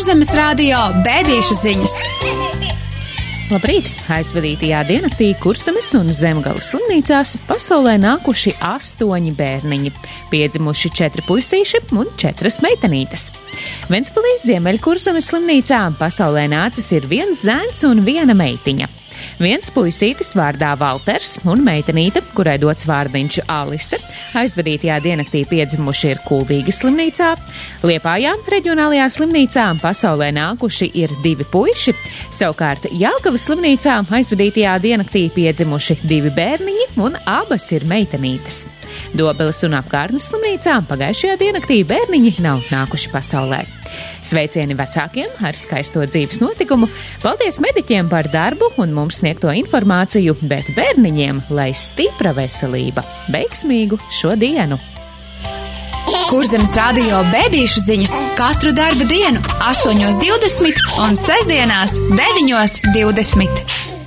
Kurzemes radio bēbīšu ziņas. Labrīt! Aizvadītajā diennaktī Kurzemes un Zemgales slimnīcās pasaulē nākuši 8 bērniņi, piedzimuši 4 puisīši un 4 meitenītes. Ventspilī Ziemeļkurzemes slimnīcā pasaulē nācis ir 1 zēns un 1 meitiņa. 1 puisītis vārdā Valters un meitenīte, kurai dots vārdiņš Alise, aizvadītajā diennaktī piedzimuši ir Kuldīgas slimnīcā. Liepājā reģionālajā slimnīcā pasaulē nākuši ir 2 puiši, savukārt Jelgavas slimnīcā aizvadītajā diennaktī piedzimuši 2 bērniņi un abas ir meitenītes. Dobeles un Apkārtnes slimnīcā pagājušajā diennaktī bērniņi nav nākuši pasaulē. Sveicieni vecākiem ar skaisto dzīves notikumu, paldies mediķiem par darbu un mums sniegto informāciju, bet bērniņiem lai stipra veselība, veiksmīgu šo dienu! Kurzemes radio bēbīšu ziņas katru darba dienu 8:20 un sestdienās 9:20.